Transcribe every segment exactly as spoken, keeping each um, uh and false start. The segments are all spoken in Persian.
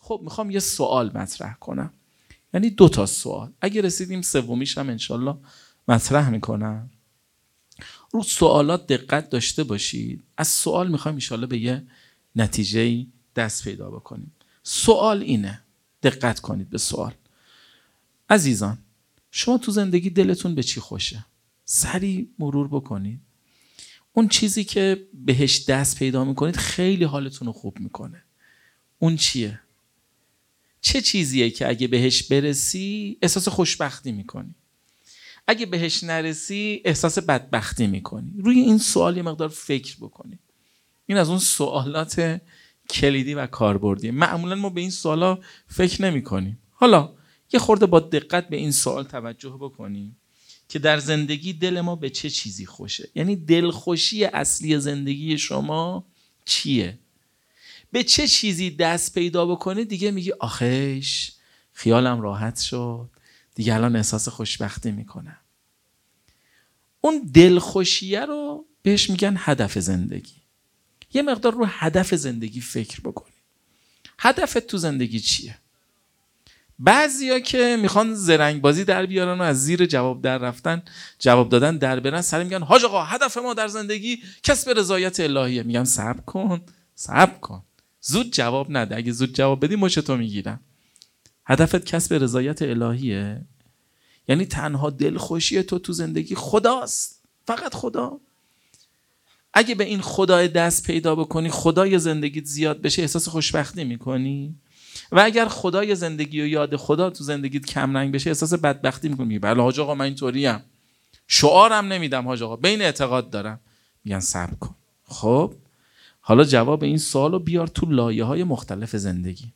خب میخوام یه سوال مطرح کنم، یعنی دو تا سوال، اگه رسیدیم سومیش هم انشالله مطرح میکنم. رو سوالات دقت داشته باشید. از سوال میخوایم انشالله به یه نتیجه دست پیدا بکنیم. سوال اینه، دقت کنید به سوال. عزیزان، شما تو زندگی دلتون به چی خوشه؟ سریع مرور بکنید. اون چیزی که بهش دست پیدا میکنید خیلی حالتون رو خوب میکنه. اون چیه؟ چه چیزیه که اگه بهش برسی احساس خوشبختی میکنی؟ اگه بهش نرسی احساس بدبختی میکنی؟ روی این سوال یه مقدار فکر بکنید. این از اون سوالات کلیدی و کاربردی. معمولا ما به این سوالا فکر نمی کنیم. حالا یه خورده با دقت به این سوال توجه بکنیم که در زندگی دل ما به چه چیزی خوشه. یعنی دلخوشی اصلی زندگی شما چیه؟ به چه چیزی دست پیدا بکنی دیگه میگی آخیش خیالم راحت شد، دیگه الان احساس خوشبختی میکنم. اون دلخوشیه رو بهش میگن هدف زندگی. یه مقدار رو هدف زندگی فکر بکنی. هدفت تو زندگی چیه؟ بعضیا که میخوان زرنگ بازی در بیارن و از زیر جواب در رفتن جواب دادن در برن، سر میگن حاج آقا هدف ما در زندگی کسب رضایت الهیه. میگم صبر کن صبر کن، زود جواب نده. اگه زود جواب بدی مچ تو میگیرم. هدفت کسب رضایت الهیه؟ یعنی تنها دلخوشی تو تو زندگی خداست، فقط خدا. اگه به این خدای دست پیدا بکنی، خدای زندگیت زیاد بشه، احساس خوشبختی میکنی. و اگر خدای زندگی و یاد خدا تو زندگیت کم رنگ بشه، احساس بدبختی میکنی. بله حاج آقا من اینطوریم، شعارم نمیدم حاج آقا، بین اعتقاد دارم. میگن صبر کن. خب حالا جواب این سوالو بیار تو لایه‌های مختلف زندگی.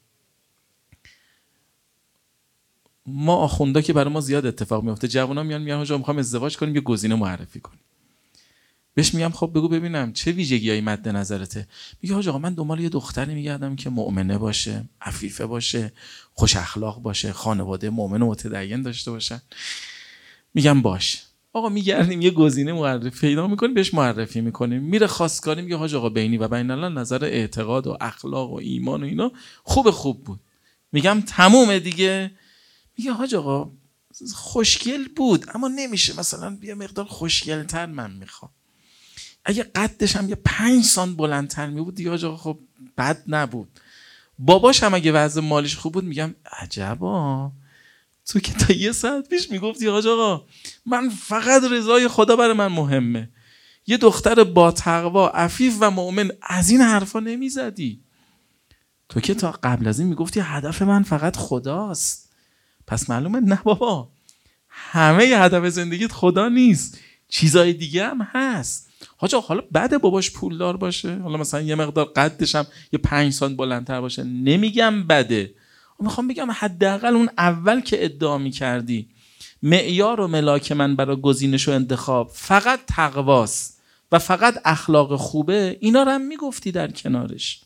ما آخوندا که برای ما زیاد اتفاق میفته، جوونا میان میگن حاج آقا میخوام ازدواج کنیم، یه گزینه معرفی کنیم. بهش میگم خب بگو ببینم چه ویژگیایی مد نظرته. میگه حاج آقا من دنبال یه دختری میگردم که مؤمنه باشه، عفیفه باشه، خوش اخلاق باشه، خانواده مؤمن و متدین داشته باشه. میگم باش. آقا میگردیم یه گزینه معرفی پیدا میکنیم، بهش معرفی میکنیم. میره خواستگاری، میگه حاج آقا بینی و بین الله نظر اعتقاد و اخلاق و ایمان و اینا خوب خوب بود. میگم تمومه دیگه. میگه حاج آقا خوشگل بود اما نمیشه، مثلا بیا مقدار خوشگل‌تر من میخوام. اگه قدش هم یه پنج سانت بلندتر می بود دیگه حاج آقا خب بد نبود. باباش هم اگه وضع مالیش خوب بود، میگم عجبا تو که تا یه ساعت پیش میگفتی حاج آقا من فقط رضای خدا برای من مهمه، یه دختر با تقوا عفیف و مؤمن، از این حرفا نمیزدی. تو که تا قبل از این میگفتی هدف من فقط خداست. پس معلومه نه بابا، همه ی هدف زندگیت خدا نیست، چیزای دیگه هم هست. حاج آقا حالا بعد باباش پولدار باشه، حالا مثلا یه مقدار قدش هم یه پنج سانت بلندتر باشه، نمیگم بده. میخوام بگم حداقل اون اول که ادعا میکردی معیار و ملاک من برای گزینش و انتخاب فقط تقواست و فقط اخلاق خوبه، اینا رو هم میگفتی در کنارش.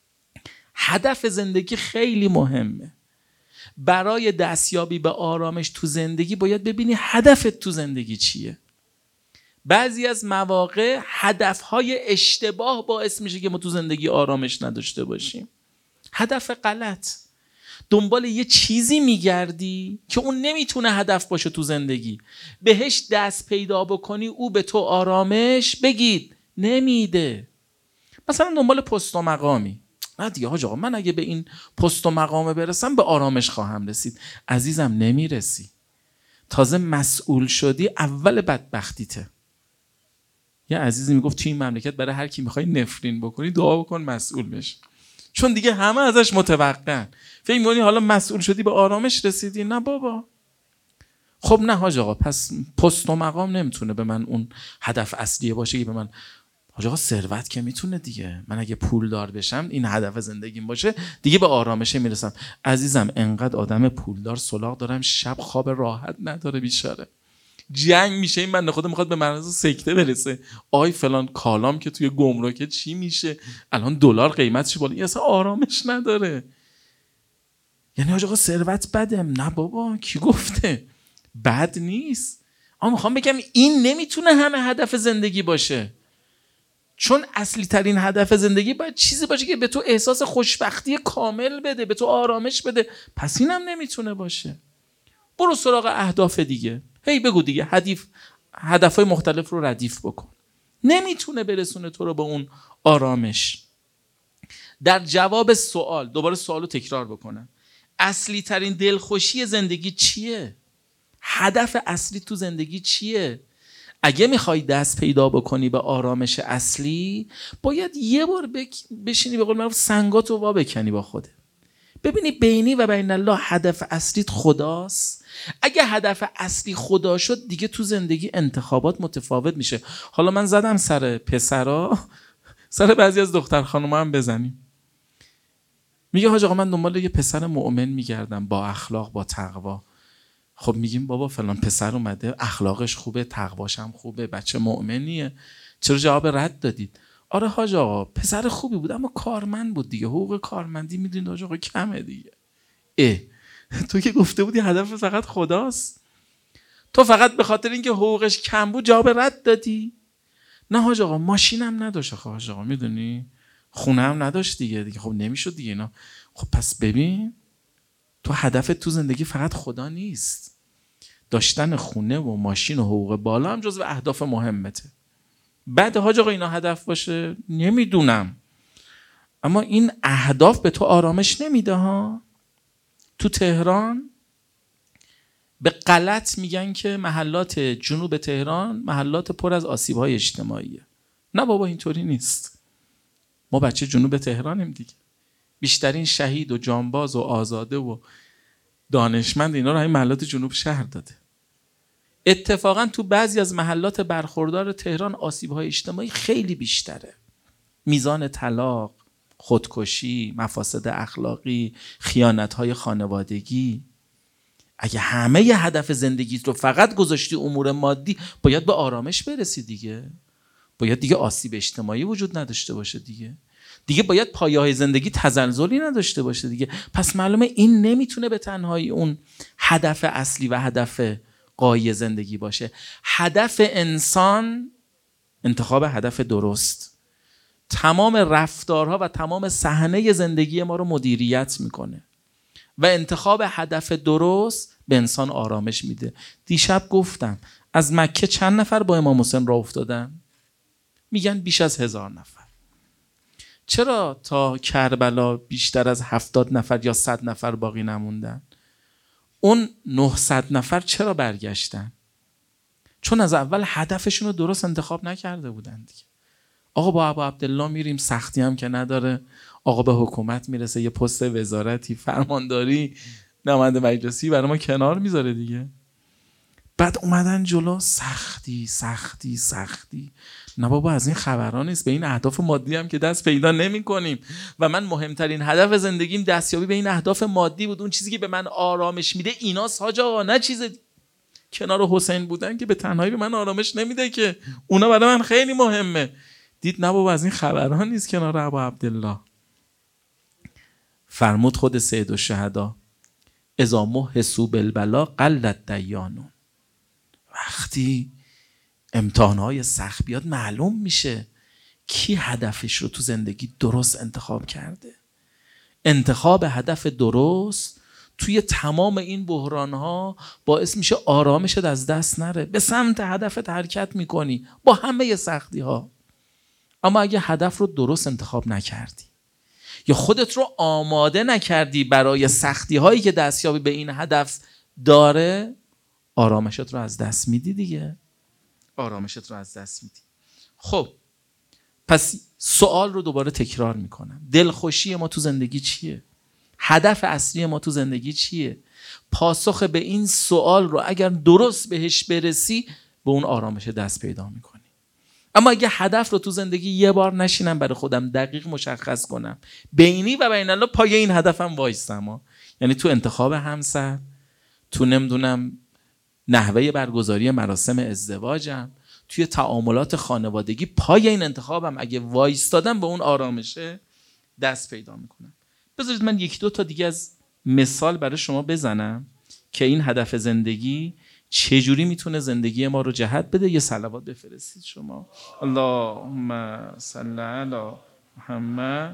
هدف زندگی خیلی مهمه. برای دستیابی به آرامش تو زندگی باید ببینی هدفت تو زندگی چیه. بعضی از مواقع هدفهای اشتباه باعث میشه که ما تو زندگی آرامش نداشته باشیم. هدف غلط. دنبال یه چیزی میگردی که اون نمیتونه هدف باشه تو زندگی، بهش دست پیدا بکنی او به تو آرامش بگید نمیده. مثلا دنبال پست و مقامی، نه دیگه حاج آقا من اگه به این پست و مقامه برسم به آرامش خواهم رسید. عزیزم نمیرسی. تازه مسئول شدی اول بدبختیته. یه عزیزی میگفت توی این مملکت برای هر کی میخوای نفرین بکنی دعا بکن مسئول بشه، چون دیگه همه ازش متوقعن. فکر می‌کنی حالا مسئول شدی به آرامش رسیدی؟ نه بابا. خب نه حاج آقا پس پست و مقام نمیتونه به من اون هدف اصلیه باشه که به من. حاج آقا ثروت که میتونه دیگه. من اگه پولدار بشم این هدف زندگیم باشه دیگه به آرامش میرسم. عزیزم انقدر آدم پولدار سلاغ دارم شب خواب راحت نداره بیچاره. جنگ میشه این بنده خدا میخواد به مرز سکته برسه. آی فلان کالام که توی گمرکه چی میشه، الان دلار قیمتش بالا، اصلا آرامش نداره. یعنی حاج آقا ثروت بده؟ نه بابا کی گفته؟ بد نیست. اما میخوام بگم این نمیتونه همه هدف زندگی باشه. چون اصلی ترین هدف زندگی باید چیزی باشه که به تو احساس خوشبختی کامل بده، به تو آرامش بده. پس اینم نمیتونه باشه. برو سراغ اهداف دیگه، هی بگو دیگه، هدف هدفهای مختلف رو ردیف بکن. نمیتونه برسونه تو رو به اون آرامش. در جواب سوال، دوباره سوالو تکرار بکنم، اصلی ترین دلخوشی زندگی چیه؟ هدف اصلی تو زندگی چیه؟ اگه میخوای دست پیدا بکنی به آرامش اصلی، باید یه بار بک... بشینی به قول معروف سنگاتو وا بکنی با خودت، ببینی بینی و بین الله هدف اصلیت خداست. اگه هدف اصلی خدا شد، دیگه تو زندگی انتخابات متفاوت میشه. حالا من زدم سر پسرا، سر بعضی از دختر خانوما هم بزنیم. میگه حاج آقا من دنبال یه پسر مؤمن میگردم، با اخلاق، با تقوا. خب میگیم بابا فلان پسر اومده، اخلاقش خوبه، تقواش هم خوبه، بچه مؤمنیه، چرا جواب رد دادید؟ آره حاج آقا پسر خوبی بود اما کارمند بود دیگه، حقوق کارمندی میدونید حاج آقا کمه دیگه. اه تو که گفته بودی هدف فقط خداست، تو فقط به خاطر اینکه حقوقش کم بود جواب رد دادی؟ نه حاج آقا ماشینم نداشت، خب حاج آقا میدونی خونه هم نداشت دیگه دیگه خب نمیشد دیگه اینا. خب پس ببین تو هدفت تو زندگی فقط خدا نیست، داشتن خونه و ماشین و حقوق بالا هم جزو اهداف مهمته. بعد حاج آقا اینا هدف باشه نمیدونم، اما این اهداف به تو آرامش نمیده ها. تو تهران به غلط میگن که محلات جنوب تهران محلات پر از آسیب‌های اجتماعیه. نه بابا اینطوری نیست. ما بچه جنوب تهرانیم دیگه. بیشترین شهید و جانباز و آزاده و دانشمند اینا رو همین محلات جنوب شهر داده. اتفاقا تو بعضی از محلات برخوردار تهران آسیب‌های اجتماعی خیلی بیشتره. میزان طلاق، خودکشی، مفاسد اخلاقی، خیانت‌های خانوادگی. اگه همه ی هدف زندگیت رو فقط گذاشتی امور مادی، باید به آرامش برسی دیگه. باید دیگه آسیب اجتماعی وجود نداشته باشه دیگه. دیگه باید پایه‌های زندگی تزلزلی نداشته باشه دیگه. پس معلومه این نمیتونه به تنهایی اون هدف اصلی و هدف غایی زندگی باشه. هدف انسان انتخاب هدف درست تمام رفتارها و تمام صحنه زندگی ما رو مدیریت میکنه و انتخاب هدف درست به انسان آرامش میده. دیشب گفتم از مکه چند نفر با امام حسین راه افتادن؟ میگن بیش از هزار نفر. چرا تا کربلا بیشتر از هفتاد نفر یا صد نفر باقی نموندن؟ اون نهصد نفر چرا برگشتن؟ چون از اول هدفشون رو درست انتخاب نکرده بودن دیگه. آقا با ابا عبدالله میریم، سختی هم که نداره، آقا به حکومت میرسه، یه پست وزارتی، فرمانداری، نماینده مجلسی برای ما کنار میذاره دیگه. بعد اومدن جلو، سختی سختی سختی. نه بابا از این خبرها نیست، به این اهداف مادی هم که دست پیدا نمی کنیم. و من مهمترین هدف زندگیم دستیابی به این اهداف مادی بود. اون چیزی که به من آرامش میده ایناست حاج آقا، نه چیز دی... کنار حسین بودن که به تنهایی به من آرامش نمیده که، اونا برای من خیلی مهمه. دید نه بابا از این خبرها نیست کنار ابا عبدالله. فرمود خود سید الشهدا اذا محسوا بالبلا قلت دیانون. وقتی امتحانهای سخت بیاد معلوم میشه کی هدفش رو تو زندگی درست انتخاب کرده. انتخاب هدف درست توی تمام این بحرانها باعث میشه آرامشت از دست نره، به سمت هدفت حرکت میکنی با همه سختی ها. اما اگه هدف رو درست انتخاب نکردی یا خودت رو آماده نکردی برای سختی هایی که دستیابی به این هدف داره، آرامشت رو از دست میدی دیگه. آرامشت رو از دست میدی. خب پس سوال رو دوباره تکرار میکنم، دلخوشی ما تو زندگی چیه؟ هدف اصلی ما تو زندگی چیه؟ پاسخ به این سوال رو اگر درست بهش برسی، به اون آرامش دست پیدا میکنی. اما اگه هدف رو تو زندگی یه بار نشینم برای خودم دقیق مشخص کنم، بینی و بین الله پای این هدفم وایستم، یعنی تو انتخاب همسر، تو نمیدونم نحوه برگزاری مراسم ازدواجم، توی تعاملات خانوادگی، پای این انتخابم اگه وایستادم، به اون آرامشه دست پیدا میکنم. بذارید من یک دو تا دیگه از مثال برای شما بزنم که این هدف زندگی چجوری میتونه زندگی ما رو جهت بده. یه صلوات بفرستید شما. اللهم صل علی محمد.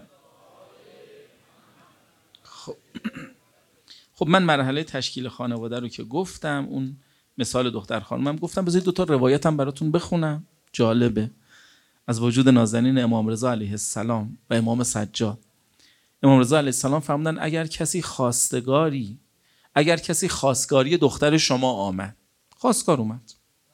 خب خب من مرحله تشکیل خانواده رو که گفتم، اون مثال دختر خانومم گفتم، بذارید دو تا روایتم براتون بخونم، جالبه، از وجود نازنین امام رضا علیه السلام و امام سجاد. امام رضا علیه السلام فرمودن اگر کسی خواستگاری اگر کسی خواستگاری دختر شما آمد، خواستگار اومد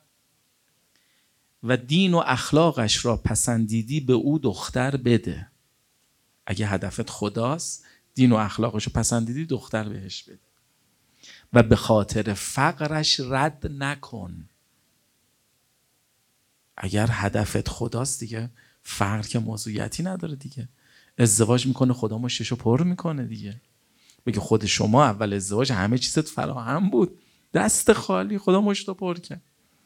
و دین و اخلاقش را پسندیدی، به او دختر بده. اگه هدفت خداست، دین و اخلاقش رو پسندیدی، دختر بهش بده و به خاطر فقرش رد نکن. اگر هدفت خداست دیگه فقر که موضوعیتی نداره دیگه. ازدواج میکنه خدا مشتشو پر میکنه دیگه. بگه خود شما اول ازدواج همه چیزت فراهم بود، دست خالی خدا مشتو پر کرد.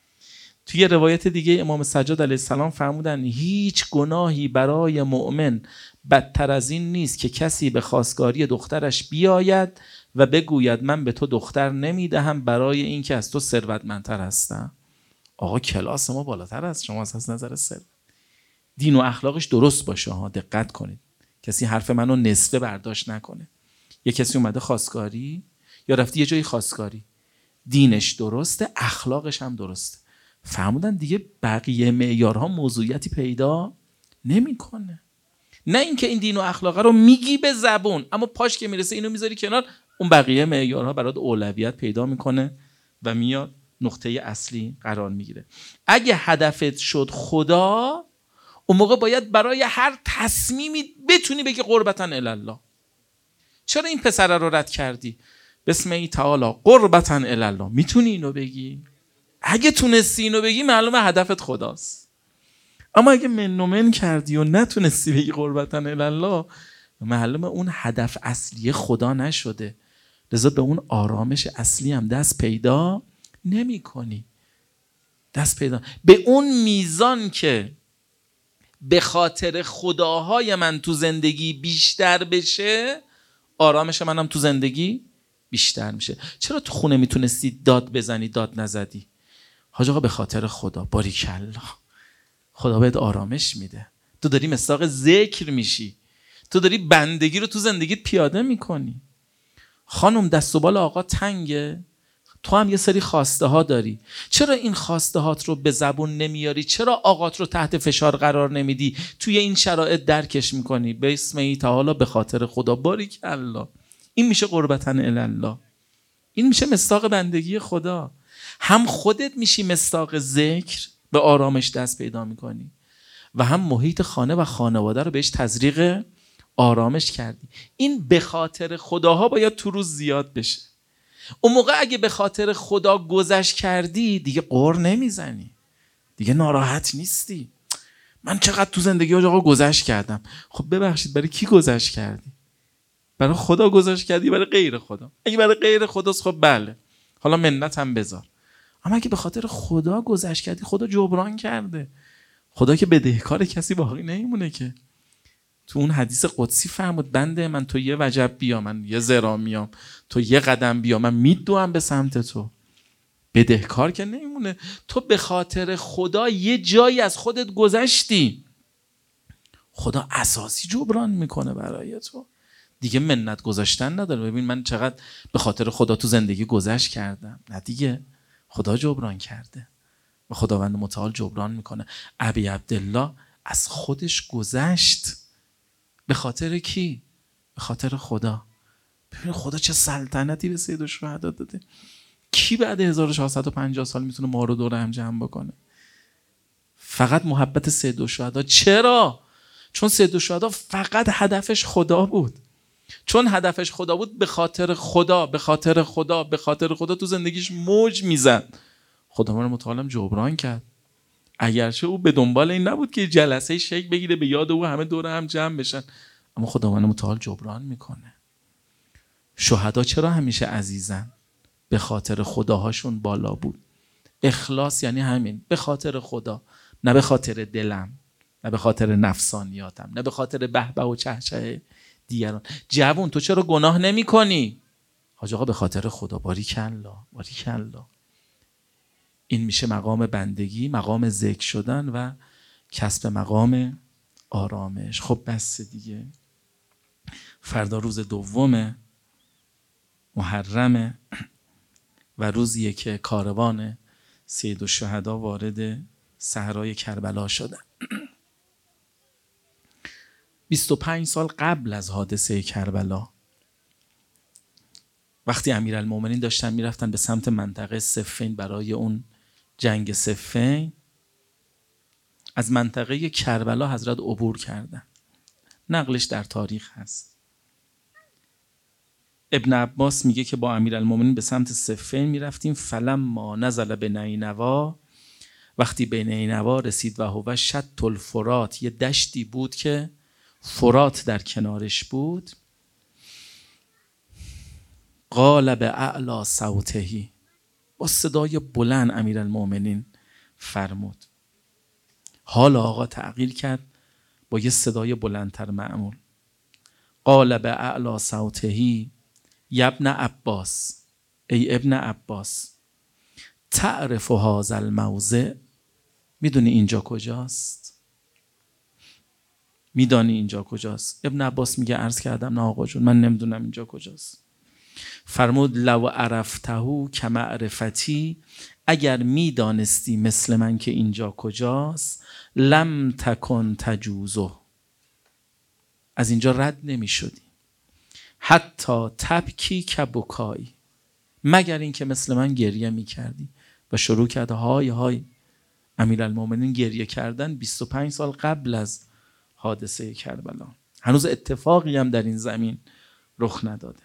توی روایت دیگه امام سجاد علیه السلام فرمودن هیچ گناهی برای مؤمن بدتر از این نیست که کسی به خواستگاری دخترش بیاید و بگوید من به تو دختر نمیدهم برای اینکه از تو ثروتمندتر هستم. آقا کلاس ما بالاتر از شما از نظر ثروت. دین و اخلاقش درست باشه ها، دقت کنید. کسی حرف منو نصفه برداشت نکنه. یه کسی اومده خواستگاری یا رفتی یه جایی خواستگاری، دینش درسته، اخلاقش هم درسته، فهموندن دیگه بقیه معیارها موضوعیتی پیدا نمیکنه. نه اینکه این دین و اخلاق رو میگی به زبون، اما پاش که میرسه اینو میذاری کنار، اون بقیه معیارها برات اولویت پیدا میکنه و میاد نقطه اصلی قرار میگیره. اگه هدفت شد خدا، اون موقع باید برای هر تصمیمی بتونی بگی قربتاً الله. چرا این پسر رو رد کردی؟ بسم الله تعالی قربتاً الله. میتونی اینو بگی؟ اگه تونستی اینو بگی معلومه هدفت خداست. اما اگه من و من کردی و نتونستی بگی قربتاً الله، معلومه اون هدف اصلی خدا نشده. لذا به اون آرامش اصلی هم دست پیدا نمی کنی. دست پیدا به اون میزان که به خاطر خداهای من تو زندگی بیشتر بشه، آرامش منم تو زندگی بیشتر میشه. چرا تو خونه میتونستی داد بزنی داد نزدی؟ حاج آقا به خاطر خدا. باریکلا، خدا بهت آرامش میده. تو داری مصداق ذکر میشی، تو داری بندگی رو تو زندگیت پیاده میکنی. خانم دست و بال آقا تنگه، تو هم یه سری خواسته ها داری، چرا این خواسته هات رو به زبون نمیاری؟ چرا آقات رو تحت فشار قرار نمیدی؟ توی این شرایط درکش میکنی. به اسم ای تعالی به خاطر خدا. باریکلا. این میشه قربتاً الله. این میشه مصداق بندگی خدا. هم خودت میشی مصداق ذکر، به آرامش دست پیدا میکنی، و هم محیط خانه و خانواده رو بهش تزریق آرامش کردی. این به خاطر خداها باید تو روز زیاد بشه. اون موقع اگه به خاطر خدا گذشت کردی، دیگه قر نمیزنی، دیگه ناراحت نیستی. من چقدر تو زندگی آقا گذشت کردم. خب ببخشید، برای کی گذشت کردی؟ برای خدا گذشت کردی؟ برای غیر خدا؟ اگه برای غیر خداست خب بله، حالا منت هم بذار. اما اگه به خاطر خدا گذشت کردی، خدا جبران کرده. خدا که بدهکار کسی باقی نمیمونه که. تو اون حدیث قدسی فرمود بنده من تو یه وجب بیا، من یه ذرا میام، تو یه قدم بیا، من میدوام به سمت تو. بدهکار که نمیمونه. تو به خاطر خدا یه جایی از خودت گذشتی، خدا اساسی جبران میکنه برای تو. دیگه منت گذاشتن نداره. ببین من چقدر به خاطر خدا تو زندگی گذشت کردم. نه دیگه، خدا جبران کرده و خداوند متعال جبران میکنه. ابی عبدالله از خودش گذشت. به خاطر کی؟ به خاطر خدا. ببین خدا چه سلطنتی به سید الشهدا داده. کی بعد هزار و ششصد و پنجاه سال میتونه ما رو دور هم جمع بکنه؟ فقط محبت سید الشهدا. چرا؟ چون سید الشهدا فقط هدفش خدا بود. چون هدفش خدا بود، به خاطر خدا به خاطر خدا به خاطر خدا تو زندگیش موج میزد. خداوند متعال جبران کرد. اگرچه او به دنبال این نبود که جلسه شیک بگیره به یاد او همه دور هم جمع بشن، اما خداوند متعال جبران میکنه. شهدا چرا همیشه عزیزن؟ به خاطر خداهاشون بالا بود. اخلاص یعنی همین، به خاطر خدا، نه به خاطر دلم، نه به خاطر نفسانیاتم، نه به خاطر بهبه و چهچه دیگران. جوون تو چرا گناه نمی کنی؟ حاج آقا به خاطر خدا. باریکلا، باریکلا. این میشه مقام بندگی، مقام ذکر شدن و کسب مقام آرامش. خب بس دیگه. فردا روز دوم محرمه و روزیه که کاروان سید الشهدا وارد صحرای کربلا شدن. بیست و پنج سال قبل از حادثه کربلا، وقتی امیرالمومنین داشتن میرفتن به سمت منطقه صفین برای اون جنگ صفین، از منطقه کربلا حضرت عبور کردن. نقلش در تاریخ هست. ابن عباس میگه که با امیرالمومنین به سمت صفین میرفتیم، فلما نزل به نینوا، وقتی به نینوا رسید و هو شط الفرات، یه دشتی بود که فرات در کنارش بود، قال به اعلی صوتهی، با صدای بلند امیرالمومنین فرمود. حال آقا تغییر کرد با یه صدای بلندتر معمول. قال به اعلی صوتهی یا ابن عباس، ای ابن عباس، تعرف هذا الموضع، میدونی اینجا کجاست؟ میدانی اینجا کجاست؟ ابن عباس میگه عرض کردم نه آقا جون من نمیدونم اینجا کجاست. فرمود لو عرفته کمعرفتی، اگر میدانستی مثل من که اینجا کجاست، لم تکن تجوزه، از اینجا رد نمی شدی، حتی تبکی کبکایی، مگر اینکه مثل من گریه می کردی. و شروع کرد های های امیرالمومنین گریه کردن بیست و پنج سال قبل از حادثه کربلا. هنوز اتفاقی هم در این زمین رخ نداده.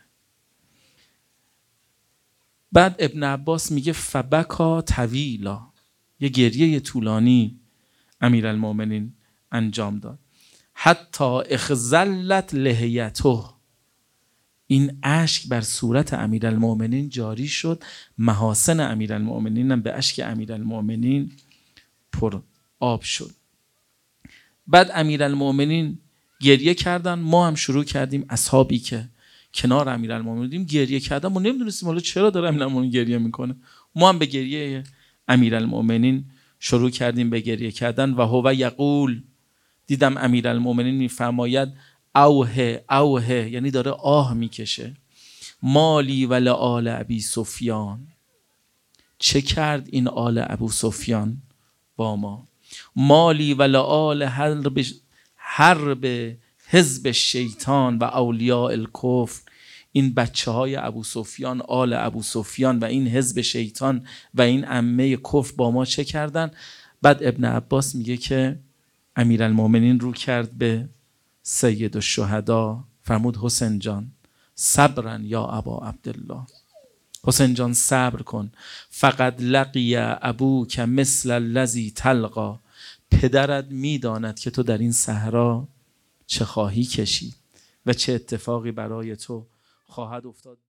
بعد ابن عباس میگه فبکا طویلا، یه گریه طولانی امیرالمومنین انجام داد. حتی اخزلت لحیته، این اشک بر صورت امیرالمومنین جاری شد، محاسن امیرالمومنین هم به اشک امیرالمومنین پر آب شد. بعد امیرالمومنین گریه کردن، ما هم شروع کردیم، اصحابی که کنار امیرالمومنین گریه کردن، ما نمیدونستیم حالا چرا داره امیرالمومنین گریه میکنه، ما هم به گریه امیرالمومنین شروع کردیم به گریه کردن. و هو یقول، دیدم امیرالمومنین میفرماید اوه اوه، یعنی داره آه میکشه. مالی و لآل ابی سفیان، چه کرد این آل ابو سفیان با ما؟ مالی و لآل حرب حرب حزب شیطان و اولیاء الکفر، این بچه های ابو سفیان، آل ابو سفیان و این حزب شیطان و این عمه کفر با ما چه کردن؟ بعد ابن عباس میگه که امیرالمومنین رو کرد به سید الشهدا، فرمود حسین جان صبرا یا ابا عبدالله، حسین جان صبر کن، فقط لقی ابوک مثل الذی تلقا، پدرت میداند که تو در این صحرا چه خواهی کشید و چه اتفاقی برای تو خواهد افتاد.